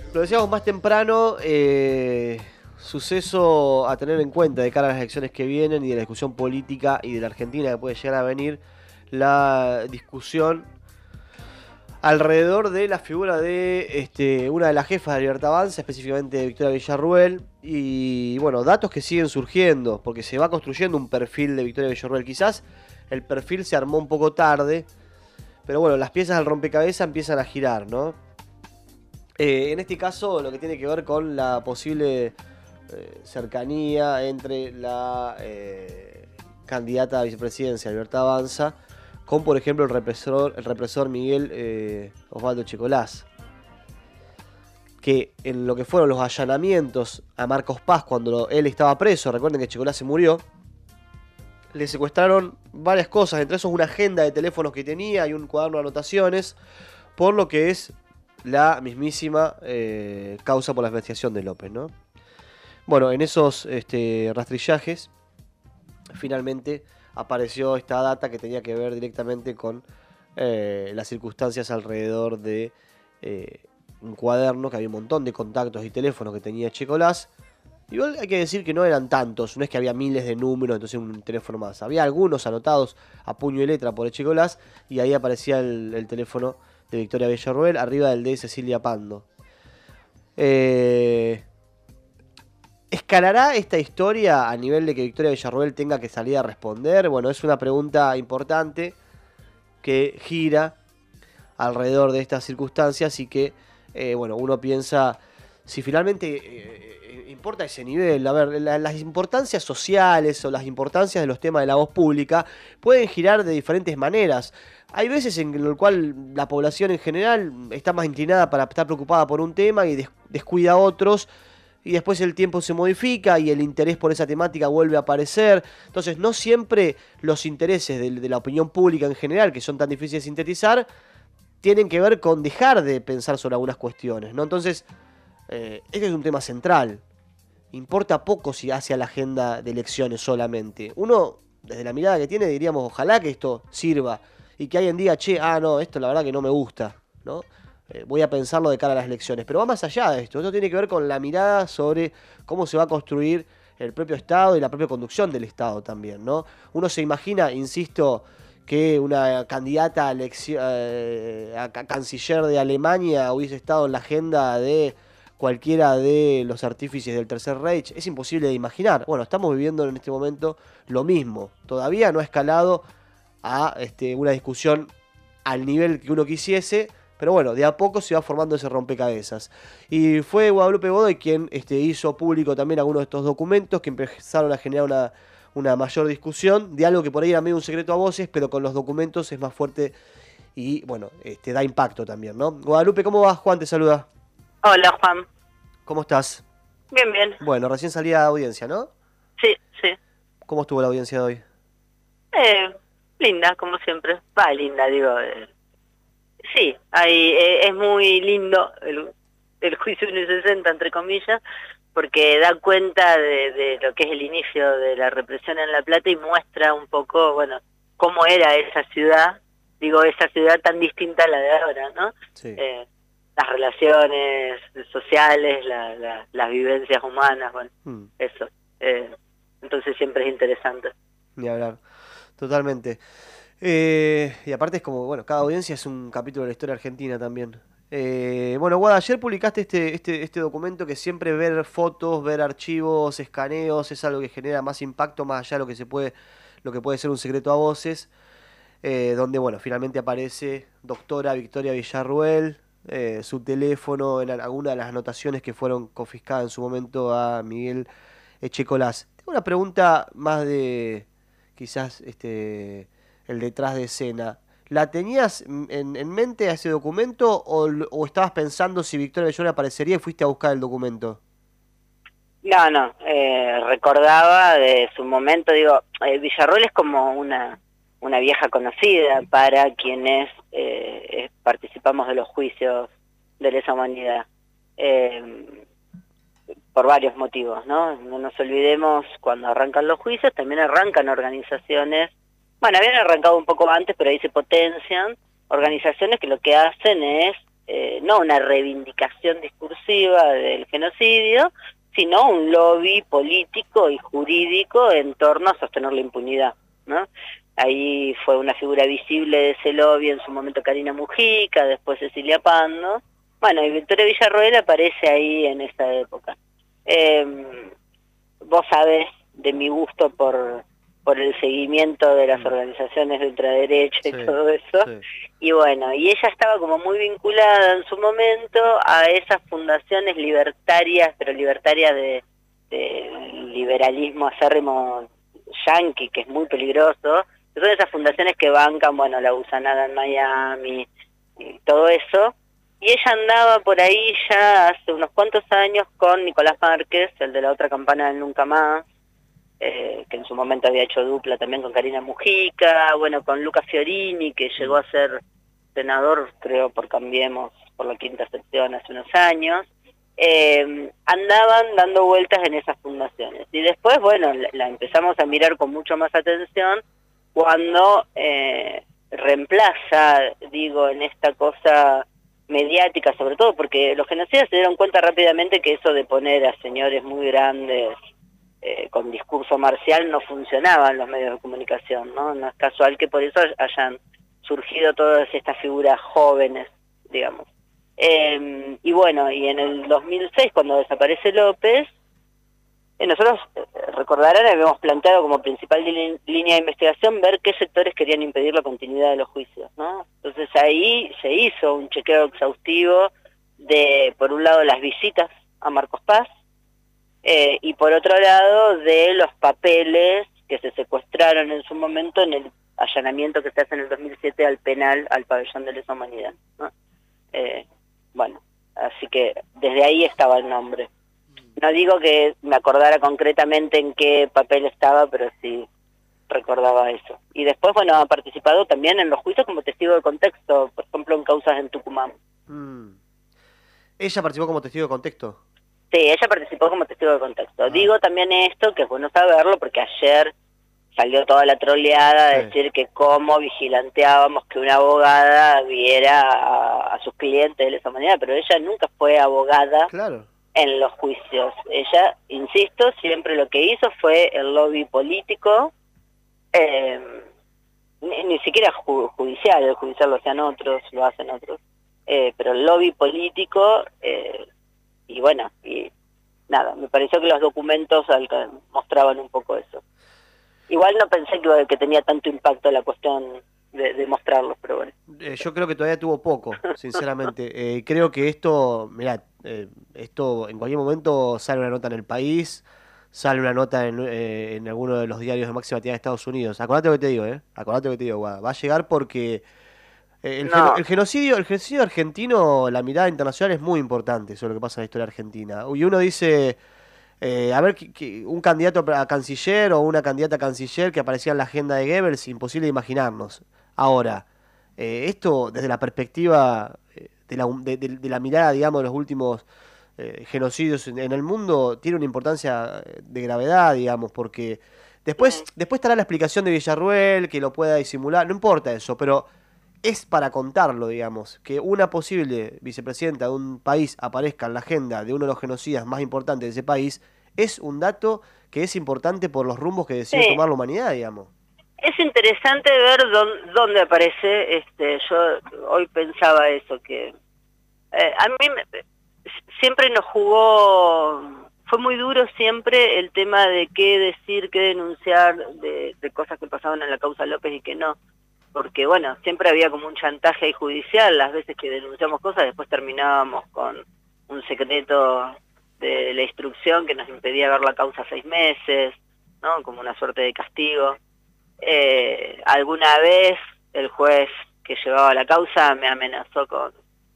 Lo decíamos más temprano, suceso a tener en cuenta de cara a las elecciones que vienen y de la discusión política y de la Argentina que puede llegar a venir, la discusión alrededor de la figura de una de las jefas de Libertad Avanza, específicamente de Victoria Villarruel, y bueno, datos que siguen surgiendo, porque se va construyendo un perfil de Victoria Villarruel. Quizás el perfil se armó un poco tarde, pero bueno, las piezas del rompecabezas empiezan a girar, ¿no? En este caso, lo que tiene que ver con la posible cercanía entre la candidata a vicepresidencia, Libertad Avanza, con, por ejemplo, el represor Miguel Osvaldo Checolás, que en lo que fueron los allanamientos a Marcos Paz cuando él estaba preso, recuerden que Checolás se murió, le secuestraron varias cosas, entre esos una agenda de teléfonos que tenía y un cuaderno de anotaciones, por lo que es la mismísima causa por la investigación de López, ¿no? Bueno, en esos rastrillajes, finalmente apareció esta data que tenía que ver directamente con las circunstancias alrededor de un cuaderno, que había un montón de contactos y teléfonos que tenía Checolás. Igual hay que decir que no eran tantos, no es que había miles de números, entonces un teléfono más. Había algunos anotados a puño y letra por Checolás y ahí aparecía el teléfono de Victoria Villarruel arriba del de Cecilia Pando. ¿Escalará esta historia a nivel de que Victoria Villarruel tenga que salir a responder? Bueno, es una pregunta importante que gira alrededor de estas circunstancias y que, bueno, uno piensa si finalmente importa ese nivel. A ver, las importancias sociales o las importancias de los temas de la voz pública pueden girar de diferentes maneras. Hay veces en el cual la población en general está más inclinada para estar preocupada por un tema y descuida otros, y después el tiempo se modifica y el interés por esa temática vuelve a aparecer. Entonces no siempre los intereses de la opinión pública en general, que son tan difíciles de sintetizar, tienen que ver con dejar de pensar sobre algunas cuestiones, ¿no? Entonces, este es un tema central. Importa poco si hace a la agenda de elecciones solamente. Uno, desde la mirada que tiene, diríamos, ojalá que esto sirva y que alguien diga, che, no, esto la verdad que no me gusta, ¿no? Voy a pensarlo de cara a las elecciones. Pero va más allá de esto. Esto tiene que ver con la mirada sobre cómo se va a construir el propio Estado y la propia conducción del Estado también, ¿no? Uno se imagina, insisto, que una candidata a canciller de Alemania hubiese estado en la agenda de cualquiera de los artífices del Tercer Reich. Es imposible de imaginar. Bueno, estamos viviendo en este momento lo mismo. Todavía no ha escalado a una discusión al nivel que uno quisiese, pero bueno, de a poco se va formando ese rompecabezas. Y fue Guadalupe Godoy quien hizo público también algunos de estos documentos que empezaron a generar una mayor discusión de algo que por ahí era medio un secreto a voces, pero con los documentos es más fuerte y bueno, da impacto también, ¿no? Guadalupe, ¿cómo vas? Juan te saluda. Hola, Juan. ¿Cómo estás? Bien, bien. Bueno, recién salía de audiencia, ¿no? Sí, sí. ¿Cómo estuvo la audiencia de hoy? Linda, como siempre. Va, linda, digo. Sí, es muy lindo el juicio 160, entre comillas, porque da cuenta de lo que es el inicio de la represión en La Plata y muestra un poco, bueno, cómo era esa ciudad, digo, esa ciudad tan distinta a la de ahora, ¿no? Sí. Las relaciones sociales, las vivencias humanas, bueno, eso. Entonces siempre es interesante. Ni hablar, totalmente. Y aparte es como, bueno, cada audiencia es un capítulo de la historia argentina también. Bueno, Guada, ayer publicaste este documento que siempre ver fotos, ver archivos, escaneos, es algo que genera más impacto más allá de lo que puede ser un secreto a voces, donde, bueno, finalmente aparece doctora Victoria Villarruel, su teléfono en alguna de las anotaciones que fueron confiscadas en su momento a Miguel Echecolás. Tengo una pregunta más de quizás el detrás de escena. ¿La tenías en mente a ese documento o estabas pensando si Victoria Villarruel aparecería y fuiste a buscar el documento? No, recordaba de su momento, digo, Villarruel es como una vieja conocida para quienes participamos de los juicios de lesa humanidad, por varios motivos, ¿no? No nos olvidemos, cuando arrancan los juicios, también arrancan organizaciones, bueno, habían arrancado un poco antes, pero ahí se potencian, organizaciones que lo que hacen es, no una reivindicación discursiva, exclusiva del genocidio, sino un lobby político y jurídico en torno a sostener la impunidad, ¿no? Ahí fue una figura visible de ese lobby en su momento Karina Mujica, después Cecilia Pando, bueno, y Victoria Villarroel aparece ahí en esa época. Vos sabés de mi gusto por el seguimiento de las organizaciones de ultraderecha y todo eso, y bueno, y ella estaba como muy vinculada en su momento a esas fundaciones libertarias, pero libertarias de liberalismo acérrimo yanqui, que es muy peligroso, que son esas fundaciones que bancan, bueno, la gusanada en Miami y todo eso, y ella andaba por ahí ya hace unos cuantos años con Nicolás Márquez, el de la otra campana del Nunca Más, que en su momento había hecho dupla también con Karina Mujica, bueno, con Luca Fiorini, que llegó a ser senador, creo, por Cambiemos, por la quinta sección hace unos años, andaban dando vueltas en esas fundaciones. Y después, bueno, la empezamos a mirar con mucho más atención cuando reemplaza, digo, en esta cosa mediática, sobre todo porque los genocidas se dieron cuenta rápidamente que eso de poner a señores muy grandes con discurso marcial no funcionaba en los medios de comunicación, ¿no? No es casual que por eso hayan surgido todas estas figuras jóvenes, digamos. Y bueno, y en el 2006, cuando desaparece López, nosotros, recordarán, habíamos planteado como principal línea de investigación ver qué sectores querían impedir la continuidad de los juicios, ¿no? Entonces ahí se hizo un chequeo exhaustivo de, por un lado, las visitas a Marcos Paz, y por otro lado de los papeles que se secuestraron en su momento en el allanamiento que se hace en el 2007 al penal, al pabellón de lesa humanidad, ¿no? Bueno, así que desde ahí estaba el nombre. No digo que me acordara concretamente en qué papel estaba, pero sí recordaba eso. Y después, bueno, ha participado también en los juicios como testigo de contexto, por ejemplo, en causas en Tucumán. ¿Ella participó como testigo de contexto? Sí, ella participó como testigo de contexto. Digo también esto, que es bueno saberlo, porque ayer salió toda la troleada de decir que cómo vigilanteábamos que una abogada viera a sus clientes de esa manera, pero ella nunca fue abogada en los juicios. Ella, insisto, siempre lo que hizo fue el lobby político, ni siquiera judicial, el judicial lo hacen otros, pero el lobby político, y bueno, y nada, me pareció que los documentos mostraban un poco eso. Igual no pensé que tenía tanto impacto la cuestión de mostrarlos, pero bueno. Yo creo que todavía tuvo poco, sinceramente. Creo que esto, mirá, esto en cualquier momento sale una nota en El País, sale una nota en alguno de los diarios de máxima actividad de Estados Unidos. Acordate lo que te digo, acordate lo que te digo, Guada. Va a llegar porque el genocidio argentino, la mirada internacional es muy importante sobre lo que pasa en la historia argentina. Y uno dice... a ver, un candidato a canciller o una candidata a canciller que aparecía en la agenda de Goebbels, imposible de imaginarnos. Ahora, esto desde la perspectiva de la mirada, digamos, de los últimos genocidios en el mundo, tiene una importancia de gravedad, digamos, porque después estará la explicación de Villarruel, que lo pueda disimular, no importa eso, pero es para contarlo, digamos, que una posible vicepresidenta de un país aparezca en la agenda de uno de los genocidas más importantes de ese país, es un dato que es importante por los rumbos que decide tomar la humanidad, digamos. Es interesante ver dónde aparece, yo hoy pensaba eso, que a mí siempre nos jugó, fue muy duro siempre el tema de qué decir, qué denunciar de cosas que pasaban en la causa López y que no. Porque bueno, siempre había como un chantaje ahí judicial, las veces que denunciamos cosas después terminábamos con un secreto de la instrucción que nos impedía ver la causa 6 meses, ¿no? Como una suerte de castigo. Alguna vez el juez que llevaba la causa me amenazó con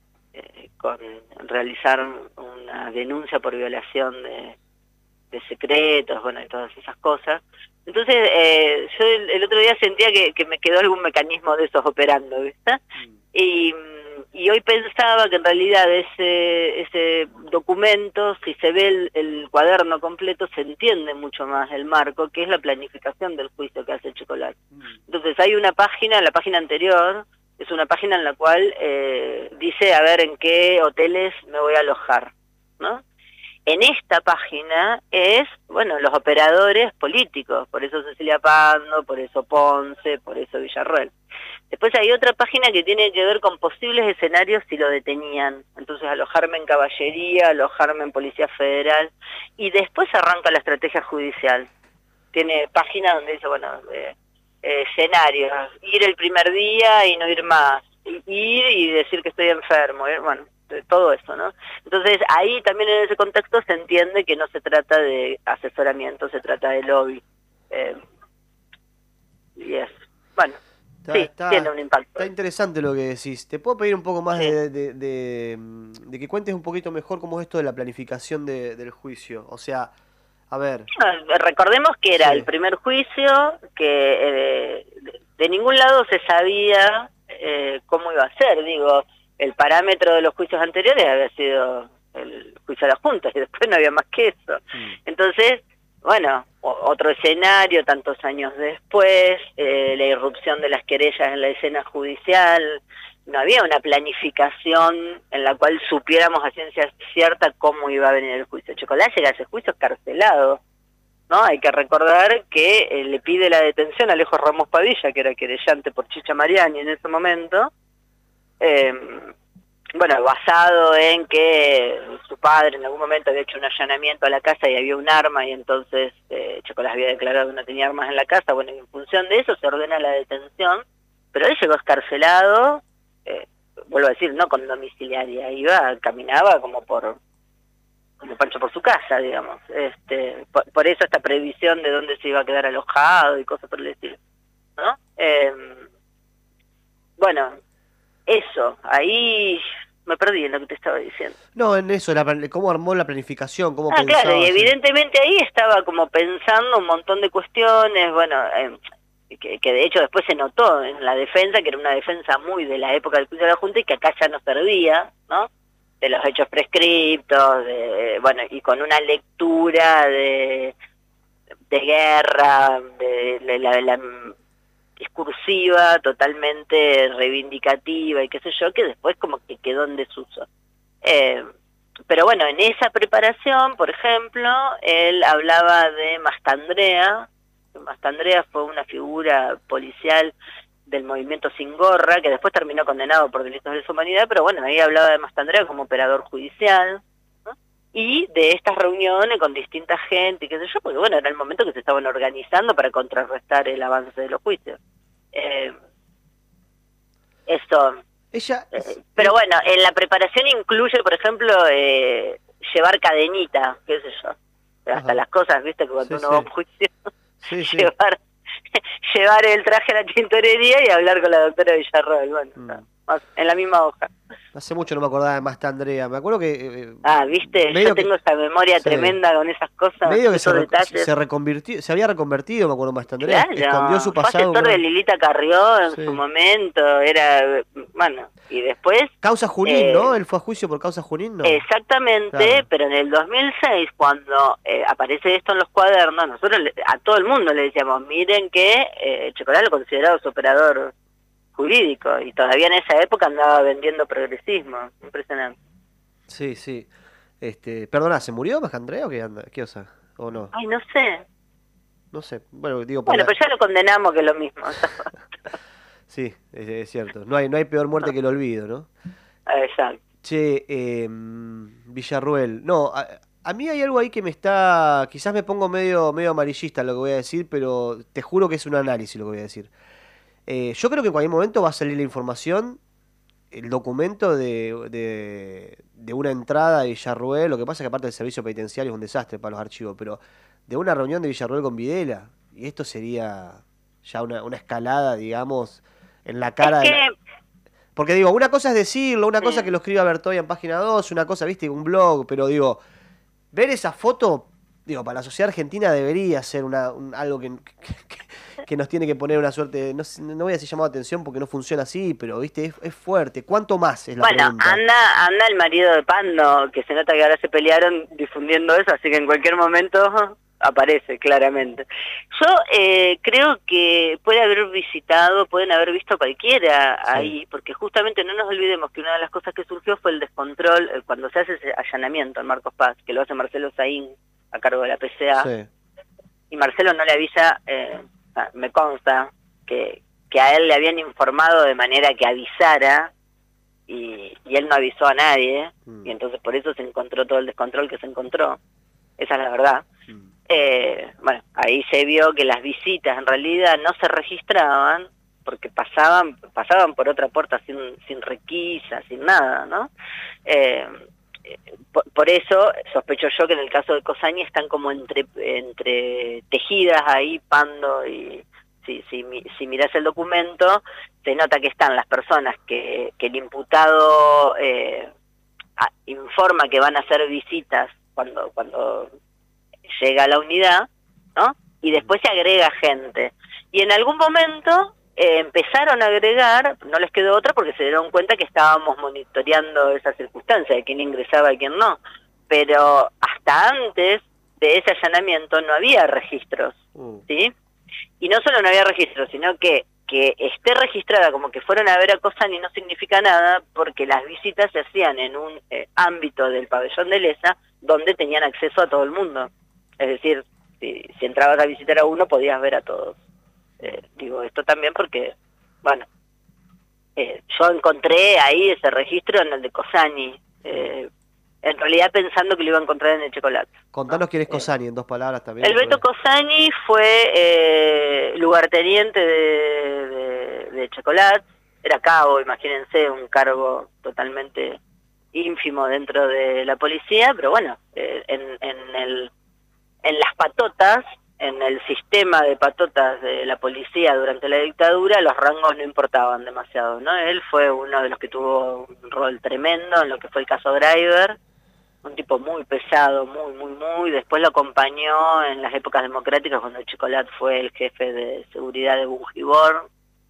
realizar una denuncia por violación de secretos, bueno, y todas esas cosas. Entonces, yo el otro día sentía que me quedó algún mecanismo de esos operando, ¿viste? Y hoy pensaba que en realidad ese documento, si se ve el cuaderno completo, se entiende mucho más el marco, que es la planificación del juicio que hace Chocolate. Entonces, hay una página, la página anterior, es una página en la cual dice a ver en qué hoteles me voy a alojar. ¿no? En esta página es, bueno, los operadores políticos, por eso Cecilia Pando, por eso Ponce, por eso Villarroel. Después hay otra página que tiene que ver con posibles escenarios si lo detenían. Entonces alojarme en caballería, alojarme en Policía Federal, y después arranca la estrategia judicial. Tiene página donde dice, bueno, escenarios, ir el primer día y no ir más, ir y decir que estoy enfermo, bueno, todo eso, ¿no? Entonces ahí también en ese contexto se entiende que no se trata de asesoramiento, se trata de lobby. Y eso, bueno, sí, tiene un impacto. Está interesante lo que decís. ¿Te puedo pedir un poco más sí. de que cuentes un poquito mejor cómo es esto de la planificación del juicio? O sea, a ver... Recordemos que era el primer juicio, que de ningún lado se sabía cómo iba a ser, digo, el parámetro de los juicios anteriores había sido el juicio de la Junta y después no había más que eso. Entonces, bueno, otro escenario tantos años después, la irrupción de las querellas en la escena judicial, no había una planificación en la cual supiéramos a ciencia cierta cómo iba a venir el juicio. Chocolá llega a ese juicio escarcelado, ¿no? Hay que recordar que le pide la detención a Alejo Ramos Padilla, que era querellante por Chicha Mariani en ese momento, bueno, basado en que su padre en algún momento había hecho un allanamiento a la casa y había un arma y entonces Chocolás había declarado que no tenía armas en la casa. Bueno, y en función de eso se ordena la detención, pero él llegó escarcelado, vuelvo a decir, no con domiciliaria, caminaba como Pancho por su casa, digamos. Por eso esta previsión de dónde se iba a quedar alojado y cosas por el estilo, ¿no? Bueno, eso, ahí me perdí en lo que te estaba diciendo. No, en eso, cómo armó la planificación, cómo pensaba. Claro, y evidentemente ahí estaba como pensando un montón de cuestiones, bueno, que de hecho después se notó en la defensa, que era una defensa muy de la época del juicio de la Junta y que acá ya no servía, ¿no? De los hechos prescriptos, bueno, y con una lectura de guerra, de la discursiva, totalmente reivindicativa y qué sé yo, que después como que quedó en desuso. Pero bueno, en esa preparación, por ejemplo, él hablaba de Mastandrea. Mastandrea fue una figura policial del movimiento Sin Gorra, que después terminó condenado por delitos de lesa humanidad, pero bueno, ahí hablaba de Mastandrea como operador judicial, ¿no? Y de estas reuniones con distinta gente, y qué sé yo, porque bueno, era el momento que se estaban organizando para contrarrestar el avance de los juicios. Eso. Pero bueno, en la preparación incluye, por ejemplo, llevar cadenita, qué sé yo. Hasta las cosas, viste, que cuando uno va a un juicio, llevar el traje a la tintorería y hablar con la doctora Villarroel, bueno, en la misma hoja. Hace mucho no me acordaba de Mastandrea, me acuerdo que... viste, yo tengo esa memoria tremenda con esas cosas, medio que esos detalles. Se había reconvertido, me acuerdo, Mastandrea, claro, escondió su pasado. Fue asesor de Lilita Carrió en su momento, era, bueno, y después... Causa Junín, ¿no? Él fue a juicio por causa Junín, ¿no? Exactamente, claro. Pero en el 2006, cuando aparece esto en los cuadernos, nosotros a todo el mundo le decíamos, miren que Chocolate lo considerado su operador jurídico, y todavía en esa época andaba vendiendo progresismo, impresionante. Sí, sí. Perdona, ¿se murió Mastandrea o qué anda? ¿Qué osa? ¿O no? Ay, no sé. No sé, bueno, digo... Bueno, pero ya lo condenamos, que es lo mismo. Sí, es cierto. No hay peor muerte que el olvido, ¿no? Exacto. Che, Villarroel. No, a mí hay algo ahí que me está... Quizás me pongo medio amarillista en lo que voy a decir, pero te juro que es un análisis lo que voy a decir. Yo creo que en cualquier momento va a salir la información, el documento de una entrada de Villarroel. Lo que pasa es que aparte del servicio penitenciario es un desastre para los archivos, pero de una reunión de Villarroel con Videla, y esto sería ya una escalada, digamos, en la cara Porque digo, una cosa es decirlo, una cosa que lo escriba Bertoya en Página 2, una cosa, viste, un blog, pero digo, ver esa foto, digo, para la sociedad argentina debería ser algo que nos tiene que poner una suerte, no voy a decir llamado atención porque no funciona así, pero viste, es fuerte. ¿Cuánto más es la pregunta? Bueno, anda el marido de Pando, que se nota que ahora se pelearon difundiendo eso, así que en cualquier momento aparece claramente. Yo creo que pueden haber visto cualquiera ahí, porque justamente no nos olvidemos que una de las cosas que surgió fue el descontrol cuando se hace ese allanamiento en Marcos Paz, que lo hace Marcelo Saín a cargo de la PCA, Sí. y Marcelo no le avisa, me consta, que a él le habían informado de manera que avisara, y él no avisó a nadie, y entonces por eso se encontró todo el descontrol que se encontró. Esa es la verdad. Bueno, ahí se vio que las visitas en realidad no se registraban porque pasaban por otra puerta sin requisa, sin nada, ¿no? Por eso sospecho yo que en el caso de Cosaña están como entre tejidas ahí, Pando, y si miras el documento, se nota que están las personas que el imputado informa que van a hacer visitas cuando llega a la unidad, ¿no? Y después se agrega gente. Y en algún momento empezaron a agregar, no les quedó otra porque se dieron cuenta que estábamos monitoreando esa circunstancia, de quién ingresaba y quién no. Pero hasta antes de ese allanamiento no había registros, ¿sí? Y no solo no había registros, sino que esté registrada como que fueron a ver a Cosani no significa nada, porque las visitas se hacían en un ámbito del pabellón de Lesa donde tenían acceso a todo el mundo. Es decir, si entrabas a visitar a uno podías ver a todos. Digo esto también porque, bueno, yo encontré ahí ese registro en el de Cosani, en realidad pensando que lo iba a encontrar en el Chocolate. Contanos quién es Cosani en 2 palabras también. El Beto Cosani fue lugarteniente de Chocolate, era cabo, imagínense, un cargo totalmente ínfimo dentro de la policía, pero bueno, en las patotas, en el sistema de patotas de la policía durante la dictadura, los rangos no importaban demasiado, ¿no? Él fue uno de los que tuvo un rol tremendo en lo que fue el caso Driver, un tipo muy pesado, muy, después lo acompañó en las épocas democráticas cuando Chocolat fue el jefe de seguridad de Bujibor,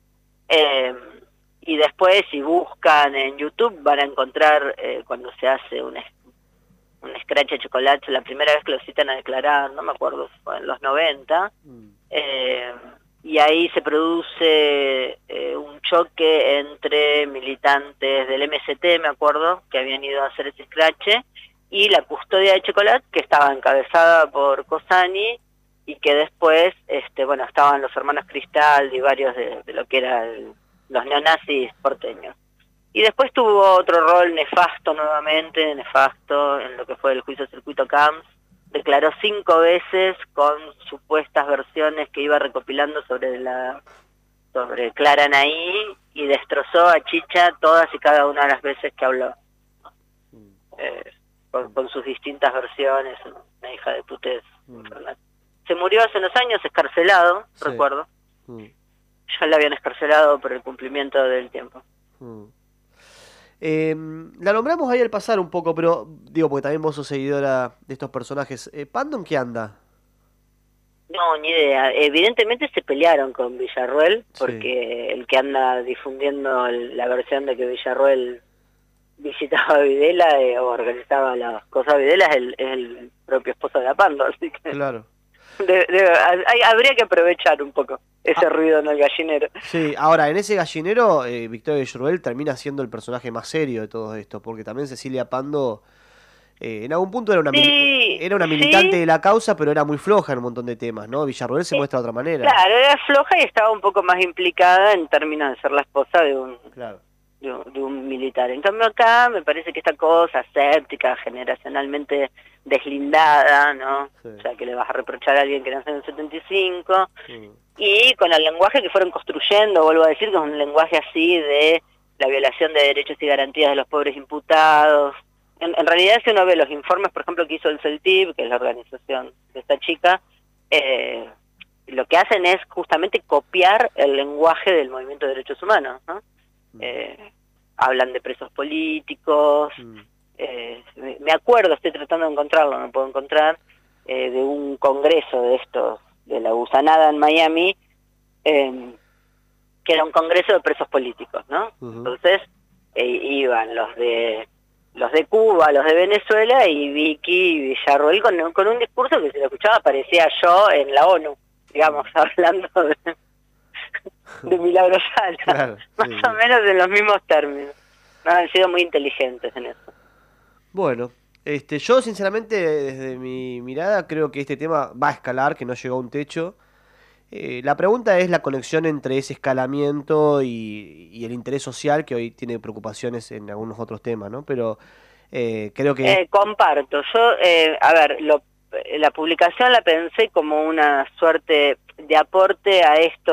y después si buscan en YouTube van a encontrar cuando se hace un scratch de Chocolat, la primera vez que lo citan a declarar, no me acuerdo, fue en los 90, y ahí se produce un choque entre militantes del MST, me acuerdo, que habían ido a hacer ese scratch, y la custodia de Chocolat, que estaba encabezada por Cosani, y que después, bueno, estaban los hermanos Cristal y varios de lo que eran los neonazis porteños. Y después tuvo otro rol nefasto en lo que fue el juicio Circuito Camps. Declaró 5 veces con supuestas versiones que iba recopilando sobre Clara Naí, y destrozó a Chicha todas y cada una de las veces que habló. Con sus distintas versiones, una hija de putez infernal. Se murió hace unos años, escarcelado, sí. Recuerdo. Ya la habían escarcelado por el cumplimiento del tiempo. La nombramos ahí al pasar un poco, pero digo, porque también vos sos seguidora de estos personajes. ¿Pando en qué anda? No, ni idea. Evidentemente se pelearon con Villarroel, porque el que anda difundiendo la versión de que Villarroel visitaba a Videla o organizaba las cosas a Videla es el propio esposo de la Pando, así que claro. Habría que aprovechar un poco ese ruido en el gallinero. Sí, ahora en ese gallinero Victoria Villarroel termina siendo el personaje más serio de todo esto, porque también Cecilia Pando en algún punto era una militante de la causa, pero era muy floja en un montón de temas, ¿no? Villarroel se muestra de otra manera. Claro, era floja y estaba un poco más implicada en términos de ser la esposa de un... Claro. De un militar. En cambio acá me parece que esta cosa séptica, generacionalmente deslindada, ¿no? Sí. O sea, que le vas a reprochar a alguien que nació en el 75, y con el lenguaje que fueron construyendo, vuelvo a decir, con un lenguaje así de la violación de derechos y garantías de los pobres imputados. En realidad, si uno ve los informes, por ejemplo, que hizo el CELTIB, que es la organización de esta chica, lo que hacen es justamente copiar el lenguaje del movimiento de derechos humanos, ¿no? Hablan de presos políticos, me acuerdo, estoy tratando de encontrarlo, no puedo encontrar, de un congreso de estos, de la Gusanada en Miami, que era un congreso de presos políticos, ¿no? Entonces iban los de los de Cuba, los de Venezuela, y Vicky Villarroel con un discurso que, si lo escuchaba, parecía yo en la ONU, digamos, hablando de Milagro Sala, Claro, más sí, o sí. menos en los mismos términos. No, han sido muy inteligentes en eso. Bueno, yo sinceramente desde mi mirada creo que este tema va a escalar, que no llegó a un techo. La pregunta es la conexión entre ese escalamiento y el interés social, que hoy tiene preocupaciones en algunos otros temas, ¿no? Pero creo que... Comparto. Yo, a ver, la publicación la pensé como una suerte de aporte a esto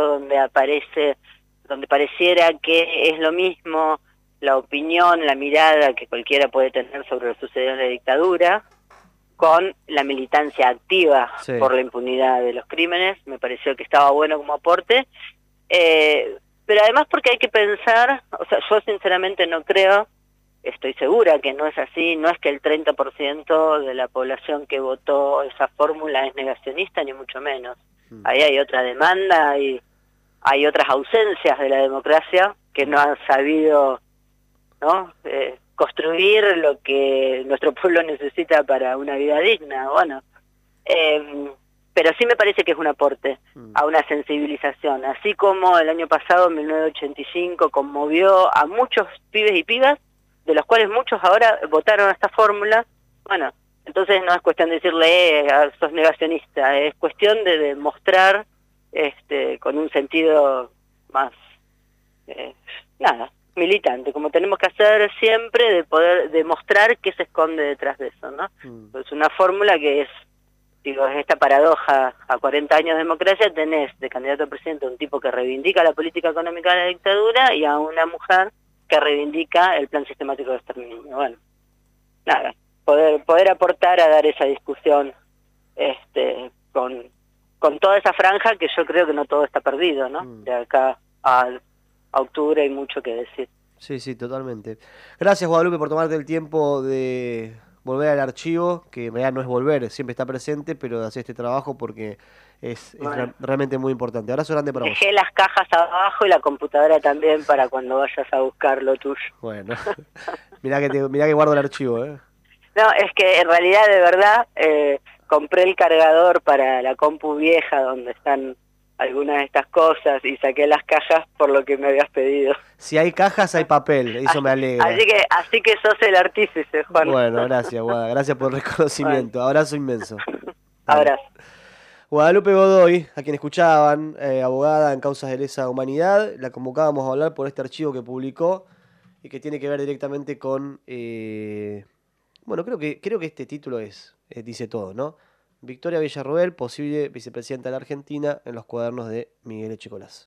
donde pareciera que es lo mismo la opinión, la mirada que cualquiera puede tener sobre lo sucedido en la dictadura, con la militancia activa Sí, por la impunidad de los crímenes. Me pareció que estaba bueno como aporte. Pero además porque hay que pensar, o sea, yo sinceramente no creo, estoy segura que no es así, no es que el 30% de la población que votó esa fórmula es negacionista, ni mucho menos. mm, Ahí hay otra demanda, hay otras ausencias de la democracia que no han sabido, ¿no? Construir lo que nuestro pueblo necesita para una vida digna. Bueno, pero sí me parece que es un aporte mm, a una sensibilización, así como el año pasado, en 1985, conmovió a muchos pibes y pibas, de los cuales muchos ahora votaron a esta fórmula. Bueno, entonces no es cuestión de decirle, sos negacionista, es cuestión de demostrar, con un sentido más, eh, nada, militante, como tenemos que hacer siempre, de poder demostrar qué se esconde detrás de eso, ¿no? mm. Es una fórmula que es, digo, es esta paradoja: a 40 años de democracia tenés de candidato a presidente a un tipo que reivindica la política económica de la dictadura, y a una mujer que reivindica el plan sistemático de exterminio. Bueno, nada, poder aportar a dar esa discusión, con toda esa franja, que yo creo que no todo está perdido, ¿no? Mm. De acá a octubre hay mucho que decir. Sí, sí, totalmente. Gracias, Guadalupe, por tomarte el tiempo de volver al archivo, que en realidad no es volver, siempre está presente, pero de hacer este trabajo porque Bueno, realmente muy importante. Abrazo grande para vos. dejé las cajas abajo y la computadora también para cuando vayas a buscar lo tuyo. Bueno, mirá que guardo el archivo, ¿eh? No, es que en realidad, de verdad, compré el cargador para la compu vieja donde están algunas de estas cosas, y saqué las cajas por lo que me habías pedido. Si hay cajas, hay papel, eso me alegra. Así que sos el artífice, Juan. Bueno, gracias, Guada, gracias por el Bueno, reconocimiento. Abrazo inmenso. Dale. abrazo. Guadalupe Godoy, a quien escuchaban, abogada en causas de lesa humanidad, la convocábamos a hablar por este archivo que publicó y que tiene que ver directamente con, bueno, creo que este título dice todo, ¿no? Victoria Villarroel, posible vicepresidenta de la Argentina, en los cuadernos de Miguel Echecolás.